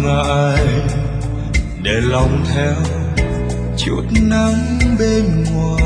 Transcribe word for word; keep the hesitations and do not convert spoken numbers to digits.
ngại để lòng theo chút nắng bên ngoài.